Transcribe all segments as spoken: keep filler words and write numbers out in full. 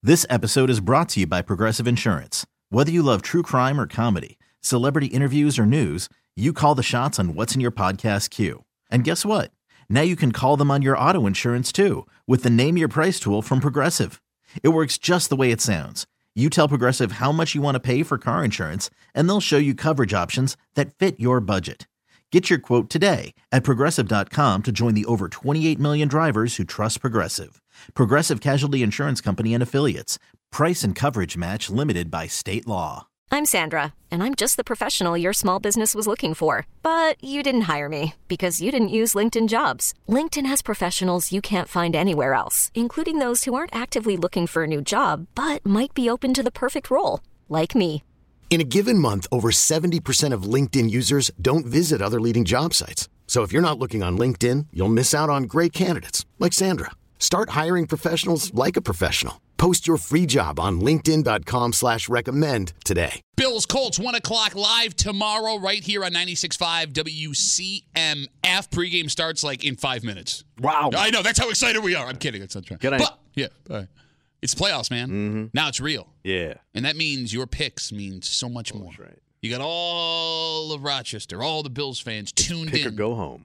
This episode is brought to you by Progressive Insurance. Whether you love true crime or comedy, celebrity interviews or news, you call the shots on what's in your podcast queue. And guess what? Now you can call them on your auto insurance too with the Name Your Price tool from Progressive. It works just the way it sounds. You tell Progressive how much you want to pay for car insurance, and they'll show you coverage options that fit your budget. Get your quote today at Progressive dot com to join the over twenty-eight million drivers who trust Progressive. Progressive Casualty Insurance Company and Affiliates. Price and coverage match limited by state law. I'm Sandra, and I'm just the professional your small business was looking for. But you didn't hire me because you didn't use LinkedIn Jobs. LinkedIn has professionals you can't find anywhere else, including those who aren't actively looking for a new job, but might be open to the perfect role, like me. In a given month, over seventy percent of LinkedIn users don't visit other leading job sites. So if you're not looking on LinkedIn, you'll miss out on great candidates like Sandra. Start hiring professionals like a professional. Post your free job on linkedin dot com slash recommend today. Bills Colts, one o'clock live tomorrow right here on ninety-six point five W C M F. Pregame starts like in five minutes. Wow. I know, that's how excited we are. I'm kidding. It's not true. Good but, yeah, all right. It's playoffs, man. Mm-hmm. Now it's real. Yeah. And that means your picks means so much oh, more. That's right. You got all of Rochester, all the Bills fans tuned Pick in. or go home.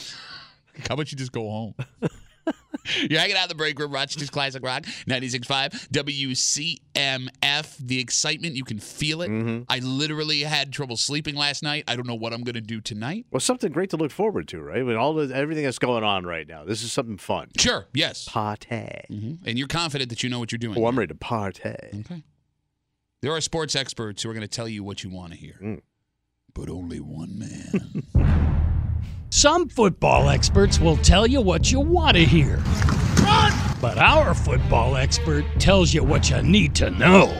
How about you just go home? You're hanging out in the break room, Rochester's Classic Rock, ninety-six point five W C M F. The excitement, you can feel it. Mm-hmm. I literally had trouble sleeping last night. I don't know what I'm going to do tonight. Well, something great to look forward to, right? With all the, everything that's going on right now. This is something fun. Sure, yes. Party. Mm-hmm. And you're confident that you know what you're doing. Oh, I'm ready to party. Okay. There are sports experts who are going to tell you what you want to hear. Mm. But only one man. Some football experts will tell you what you want to hear. Run! But our football expert tells you what you need to know.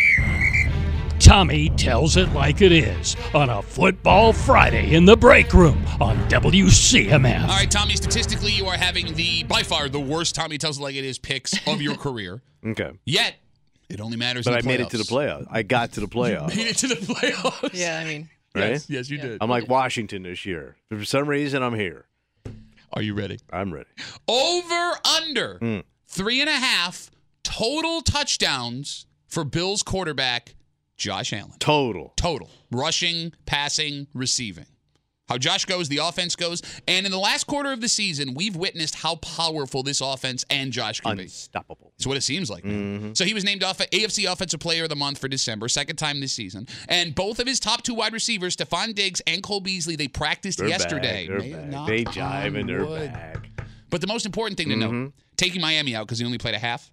Tommy tells it like it is on a Football Friday in the break room on W C M F. All right, Tommy, statistically, you are having the, by far, the worst Tommy tells it like it is picks of your career. Okay. Yet, it only matters but in the I playoffs. made it to the playoffs. I got to the playoffs. You made it to the playoffs. Yeah, I mean. Right? Yes, yes, you Yeah. did. I'm like Washington this year. For some reason, I'm here. Are you ready? I'm ready. Over, under, Mm. three and a half total touchdowns for Bills quarterback Josh Allen. Total. Total. Rushing, passing, receiving. How Josh goes, the offense goes. And in the last quarter of the season, we've witnessed how powerful this offense and Josh can be. Unstoppable. It's what it seems like. Mm-hmm. So he was named off A F C Offensive Player of the Month for December, second time this season. And both of his top two wide receivers, Stephon Diggs and Cole Beasley, they practiced They're yesterday. Back. They're May back. knock They on jive and they're wood. back. But the most important thing to Mm-hmm. note, taking Miami out because he only played a half,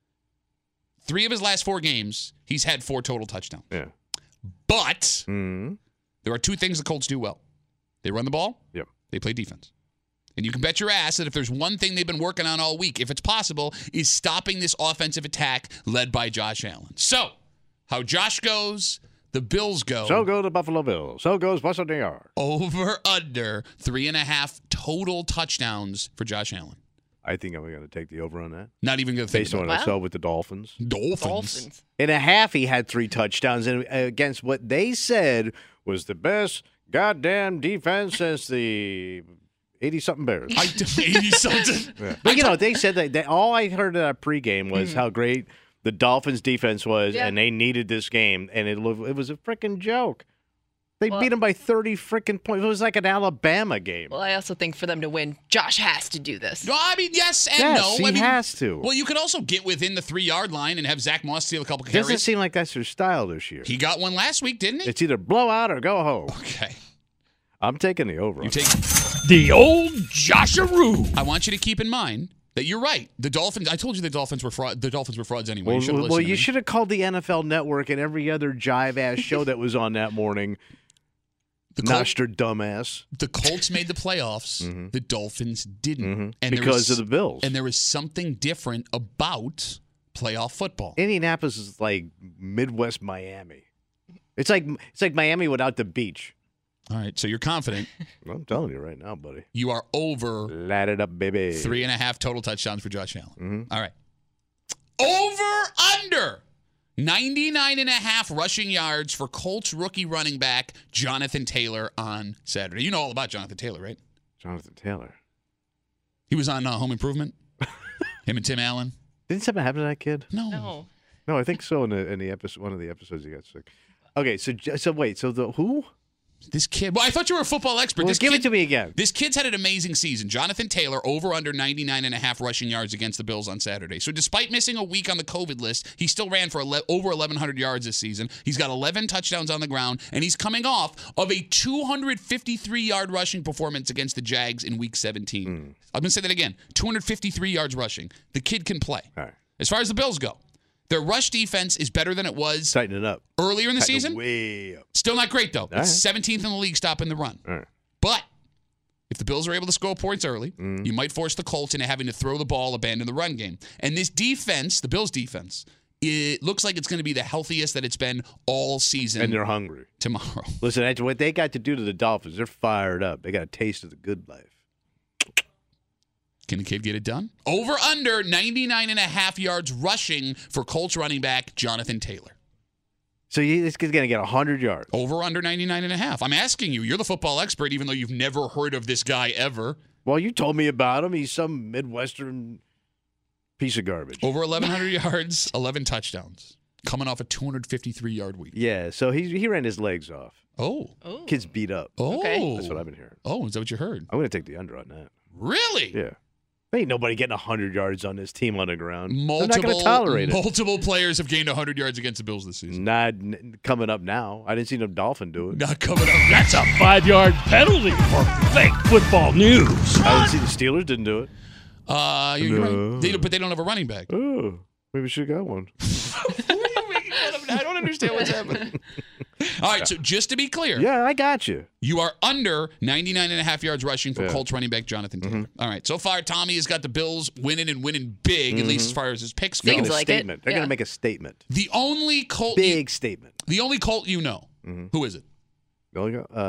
three of his last four games, he's had four total touchdowns. Yeah. But Mm-hmm. there are two things the Colts do well. They run the ball. Yep. They play defense. And you can bet your ass that if there's one thing they've been working on all week, if it's possible, is stopping this offensive attack led by Josh Allen. So, how Josh goes, the Bills go. So go the Buffalo Bills. So goes Western New York. Over, under, three and a half total touchdowns for Josh Allen. I think I'm going to take the over on that. Not even going to think Based on about what Wow. I saw with the Dolphins. it. Dolphins. Dolphins. In a half, he had three touchdowns and against what they said was the best goddamn defense since the eighty-something Bears. I eighty-something. Yeah. But, you know, they said that they, all I heard of that pregame was Mm-hmm. how great the Dolphins' defense was, Yeah. and they needed this game, and it, lo- it was a freaking joke. They Well- beat them by thirty freaking points. It was like an Alabama game. Well, I also think for them to win, Josh has to do this. No, I mean, yes and yes, no. he I mean, has to. Well, you could also get within the three-yard line and have Zach Moss steal a couple It doesn't carries. seem like that's their style this year. He got one last week, didn't he? It's either blow out or go home. Okay. I'm taking the over. You take. The old Josharoo. I want you to keep in mind that you're right. The Dolphins. I told you the Dolphins were fraud. The Dolphins were frauds anyway. Well, you should have well, listened to you me. should have called the N F L Network and every other jive-ass show that was on that morning. The, Col- Noster dumbass. the Colts made the playoffs. Mm-hmm. The Dolphins didn't, Mhm. and there Because was- of the Bills. And there was something different about playoff football. Indianapolis is like Midwest Miami. It's like it's like Miami without the beach. All right, so you're confident. I'm telling you right now, buddy. You are over Light it up, baby. three and a half total touchdowns for Josh Allen. Mhm. All right. Over under ninety-nine and a half rushing yards for Colts rookie running back Jonathan Taylor on Saturday. You know all about Jonathan Taylor, right? Jonathan Taylor. He was on uh, Home Improvement. Him and Tim Allen. Didn't something happen to that kid? No. No. No, I think so. In the in the episode, one of the episodes, he got sick. Okay, so so wait, so the who? This kid. Well, I thought you were a football expert. Well, this give kid, it to me again. This kid's had an amazing season. Jonathan Taylor, over under ninety-nine and a half rushing yards against the Bills on Saturday. So despite missing a week on the COVID list, he still ran for ele- over eleven hundred yards this season. He's got eleven touchdowns on the ground, and he's coming off of a two hundred fifty-three yard rushing performance against the Jags in week seventeen. Mm. I'm going to say that again. two hundred fifty-three yards rushing. The kid can play. All right. As far as the Bills go, their rush defense is better than it was Tighten it up. earlier in the Tighten it season. way up. Still not great, though. right. It's seventeenth in the league stopping the run. All right. But if the Bills are able to score points early, Mm. you might force the Colts into having to throw the ball, abandon the run game. And this defense, the Bills' defense, it looks like it's going to be the healthiest that it's been all season And they're hungry. tomorrow. Listen, that's what they got to do to the Dolphins. They're fired up. They got a taste of the good life. Can the kid get it done? Over under ninety-nine and a half yards rushing for Colts running back Jonathan Taylor. So you, this kid's going to get one hundred yards. Over under ninety-nine and a half. I'm asking you. You're the football expert, even though you've never heard of this guy ever. Well, you told me about him. He's some Midwestern piece of garbage. Over eleven hundred yards, eleven touchdowns. Coming off a two hundred fifty-three yard week. Yeah, so he he ran his legs off. Oh. Oh. Kid's beat up. Oh. Okay. That's what I've been hearing. Oh, is that what you heard? I'm going to take the under on that. Really? Yeah. Ain't nobody getting one hundred yards on this team on the ground. Multiple, They're not going to tolerate it. multiple players have gained one hundred yards against the Bills this season. Not n- coming up now. I didn't see no Dolphin do it. Not coming up. That's a five-yard penalty for fake football news. I didn't see the Steelers didn't do it. Uh, you're, you're No. right. They, but they don't have a running back. Oh, maybe we should have got one. Who are you making fun of? I don't understand what's happening. All right, so just to be clear, Yeah, I got you. you are under ninety-nine and a half yards rushing for Yeah. Colts running back Jonathan Taylor. Mm-hmm. All right, so far Tommy has got the Bills winning and winning big, at least as far as his picks go. Seems Making a like it. statement. They're Yeah. going to make a statement. The only Colt, you, Big statement. the only Colt you know, Mm-hmm. who is it? There you go.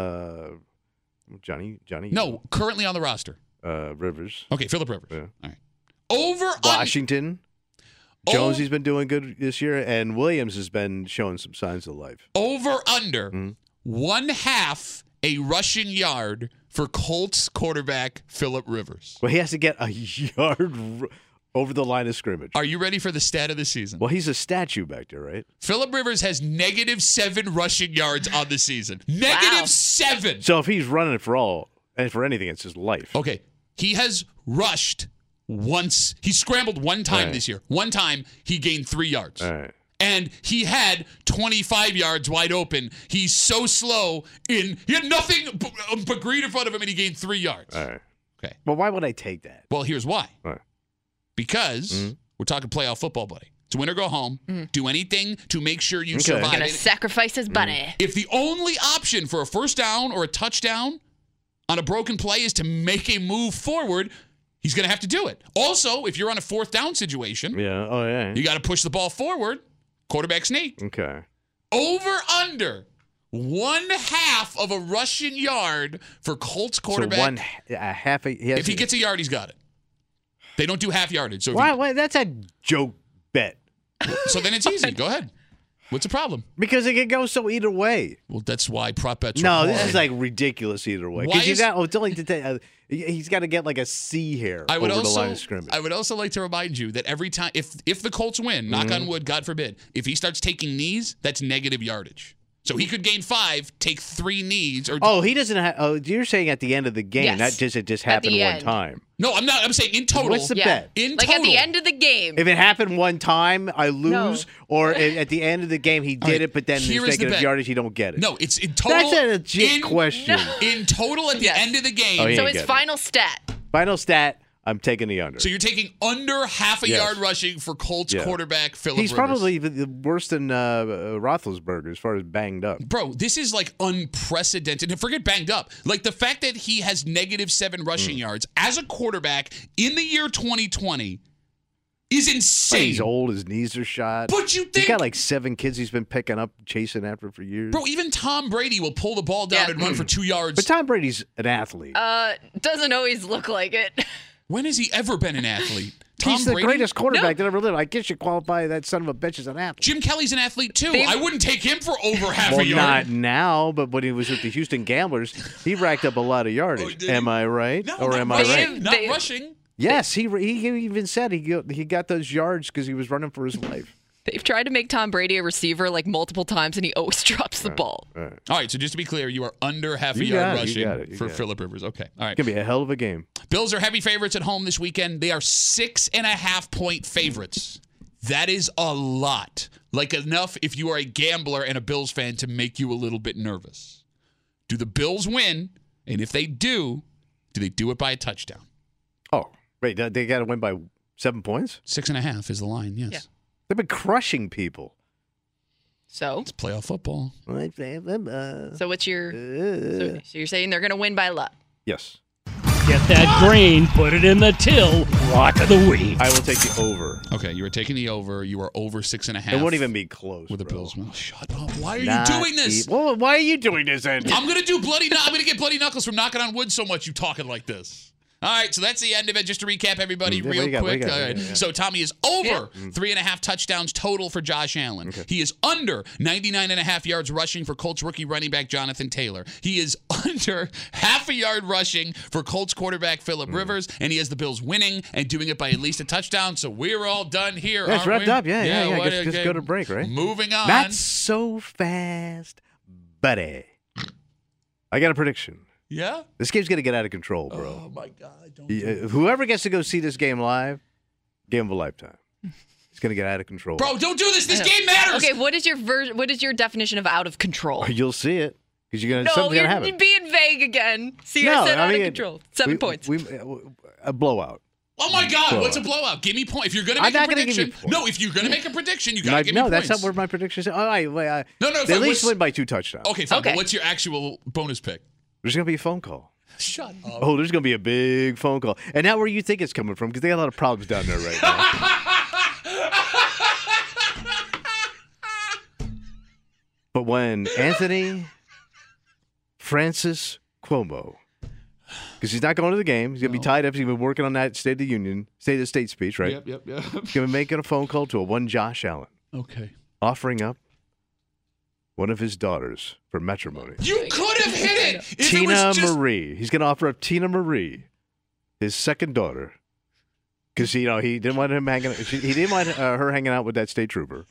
Uh, Johnny, Johnny. No, currently on the roster. Uh, Rivers. Okay, Phillip Rivers. Yeah. All right. Over un- Washington. Oh. Jonesy's been doing good this year, and Williams has been showing some signs of life. over under Mm-hmm. one half a rushing yard for Colts quarterback Phillip Rivers. Well, he has to get a yard r- over the line of scrimmage. Are you ready for the stat of the season? Well, he's a statue back there, right? Phillip Rivers has negative seven rushing yards on the season. Negative Wow. seven. So if he's running it for all and for anything, it's his life. Okay, he has rushed once. He scrambled one time Right. this year. One time he gained three yards. All right. And he had twenty-five yards wide open. He's so slow in he had nothing but, but green in front of him, and he gained three yards. All right. Okay. Well, why would I take that? Well, here's why. All right. Because Mm-hmm. we're talking playoff football, buddy. It's win or go home. Do anything to make sure you Okay. survive. Gonna And sacrifice his bunny. if the only option for a first down or a touchdown on a broken play is to make a move forward, he's going to have to do it. Also, if you're on a fourth down situation, Yeah. Oh, yeah. you got to push the ball forward. Quarterback sneak. Okay. Over under one half of a rushing yard for Colts quarterback. So one a half. A, he has if he gets a yard, he's got it. They don't do half yardage. So if why, you- why? That's a joke bet so then it's easy. Go ahead. What's the problem? because it can go so either way. Well, that's why prop bets are No, this hard. is like ridiculous either way. Why Because you is- got oh, it's only to take, uh, he- he's got to get like a C here I would over also, the line of scrimmage. I would also like to remind you that every time, if if the Colts win, knock Mm-hmm. on wood, God forbid, if he starts taking knees, that's negative yardage. So he could gain five, take three knees, or Oh, he doesn't have. Oh, you're saying at the end of the game, Yes. not just it just At happened the one end. time. no, I'm not. I'm saying in total. What's the Yeah. bet? In Like at the total. end of the game. If it happened one time, I lose, or i- at the end of the game he did right, it, but then here there's is the negative bet. yardage, he don't get it. No, it's in total. That's a legit in, question. In total, at the Yes. end of the game. Oh, yeah. so ain't his getting it. final stat. Final stat: I'm taking the under. So you're taking under half a Yes. yard rushing for Colts Yeah. quarterback Phillip He's Rivers. probably the- the worse than uh, uh, Roethlisberger as far as banged up. Bro, this is like unprecedented. And forget banged up. Like the fact that he has negative seven Mm. rushing yards as a quarterback in the year twenty twenty is insane. He's old, his knees are shot. But you He's think, got like seven kids he's been picking up, chasing after for years. bro, even Tom Brady will pull the ball down Yeah. and run for two yards. But Tom Brady's an athlete. Uh, doesn't always look like it. when has he ever been an athlete? Tom He's the Brady? greatest quarterback that ever lived. I guess you qualify that son of a bitch as an athlete. Jim Kelly's an athlete too. They've- I wouldn't take him for over half Well, a yard. not now, but when he was with the Houston Gamblers, he racked up a lot of Oh, yardage. did he? am I right? No, or not am I rushing. right? They- Not they- rushing. Yes, he he even said he got, he got those yards because he was running for his life. They've tried to make Tom Brady a receiver like multiple times, and he always drops the ball. All right. All right, so just to be clear, you are under half a You yard got it, you rushing got it, you for got it. Phillip Rivers. Okay, all right. It's going to be a hell of a game. Bills are heavy favorites at home this weekend. They are six and a half point favorites. That is a lot. Like enough if you are a gambler and a Bills fan to make you a little bit nervous. Do the Bills win? And if they do, do they do it by a touchdown? Oh, wait, they got to win by seven points? Six and a half is the line, yes. Yeah. They've been crushing people. So, It's playoff football. Uh, so what's your? So, so you're saying they're going to win by a lot? yes. Get that grain, put it in the till, water the weeds. I will take the over. Okay, you are taking the over. You are over six and a half. It won't even be close. with the bro. Bills. Well, shut up. Why are Not you doing this? e- well, why are you doing this, Andy? I'm gonna do bloody. I'm gonna get bloody knuckles from knocking on wood so much you talking like this. All right, so that's the end of it. Just to recap, everybody, Mm, what real you got, what you quick. got? All right. Yeah, yeah. So Tommy is over three and a half touchdowns total for Josh Allen. He is under ninety-nine and a half yards rushing for Colts rookie running back Jonathan Taylor. He is under half a yard rushing for Colts quarterback Phillip Mm. Rivers, and he has the Bills winning and doing it by at least a touchdown. So we're all done here. Yeah, it's aren't wrapped we? up. Yeah, yeah, yeah. what- Just, just okay. go to break, right? Moving on. Not so fast, buddy. I got a prediction. yeah. This game's going to get out of control, bro. Oh my God! Don't Yeah, whoever gets to go see this game live, game of a lifetime. It's going to get out of control. Bro, don't do this. This game matters. Okay, what is your ver- What is your definition of out of control? You'll see it because you're going to No, something's you're going to happen. being vague again. See, No, I said I out mean, of control. Seven we- points. We, a blowout. Oh my God! Blowout. What's a blowout? Give me point. If you're gonna I'm make a not gonna give you prediction, points. no. If you're gonna make a prediction, you gotta My- give no, me that's points. not where my prediction is. All right, wait, I, No, no, They fine. at least What's- win by two touchdowns. Okay, fine. Okay. But what's your actual bonus pick? There's going to be a phone call. Shut up. Oh, there's going to be a big phone call. And now where you think it's coming from because they got a lot of problems down there right now. But when Anthony Francis Cuomo, because he's not going to the game, he's going to be tied up. He's been working on that State of the Union, State of the State speech, right? Yep, yep, yep. He's going to be making a phone call to a one Josh Allen, Okay. offering up one of his daughters for matrimony. You could have hit it. If it Tina was just, Marie. He's going to offer up Tina Marie, his second daughter, because you know he didn't want him hanging. He didn't want uh, her hanging out with that state trooper,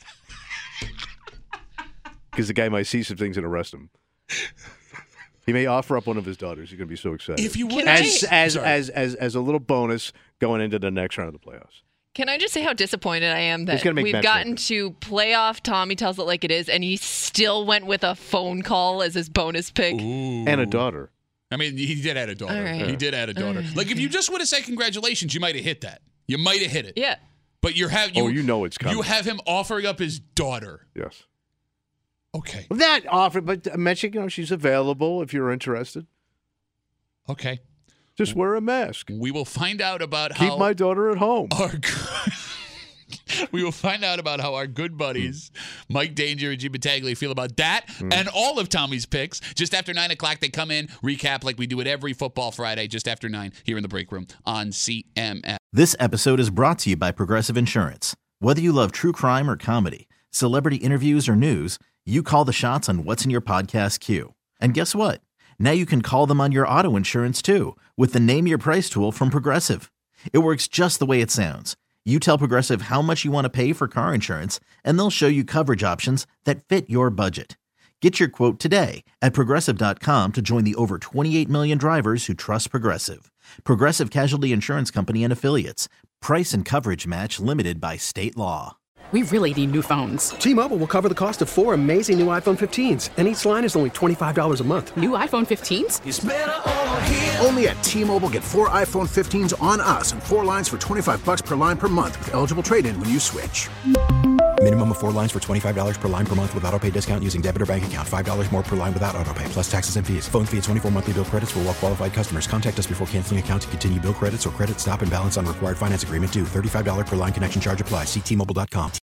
because the guy might see some things and arrest him. He may offer up one of his daughters. He's going to be so excited. If you would as as, Sorry. as as as a little bonus going into the next round of the playoffs. Can I just say how disappointed I am He's that gonna make we've Matt gotten Stafford. to playoff Tommy tells it like it is, and he still went with a phone call as his bonus pick. Ooh. And a daughter. I mean, he did add a daughter. All right. He did add a daughter. Like if you just would have said congratulations, you might have hit that. You might have hit it. Yeah. But you have you. Oh, you know it's coming. You have him offering up his daughter. Yes. Okay. That offer, but mention, you know, she's available if you're interested. Okay. Just wear a mask. We will find out about how Keep my daughter at home. our good, we will find out about how our good buddies Mike Danger and Jim Battaglia feel about that and all of Tommy's picks. Just after nine o'clock, they come in, recap like we do it every Football Friday, just after nine here in the break room on C M S. This episode is brought to you by Progressive Insurance. Whether you love true crime or comedy, celebrity interviews or news, you call the shots on what's in your podcast queue. And guess what? Now you can call them on your auto insurance too with the Name Your Price tool from Progressive. It works just the way it sounds. You tell Progressive how much you want to pay for car insurance, and they'll show you coverage options that fit your budget. Get your quote today at Progressive dot com to join the over twenty-eight million drivers who trust Progressive. Progressive Casualty Insurance Company and Affiliates. Price and coverage match limited by state law. We really need new phones. T-Mobile will cover the cost of four amazing new iPhone fifteens, and each line is only twenty-five dollars a month. New iPhone fifteens? Only at T-Mobile, get four iPhone fifteens on us and four lines for twenty-five bucks per line per month with eligible trade-in when you switch. Minimum of four lines for twenty-five dollars per line per month with autopay discount using debit or bank account. five dollars more per line without autopay, plus taxes and fees. Phone fee at twenty-four monthly bill credits for well-qualified customers. Contact us before canceling account to continue bill credits or credit stop and balance on required finance agreement due. thirty-five dollars per line connection charge applies. See T Mobile dot com.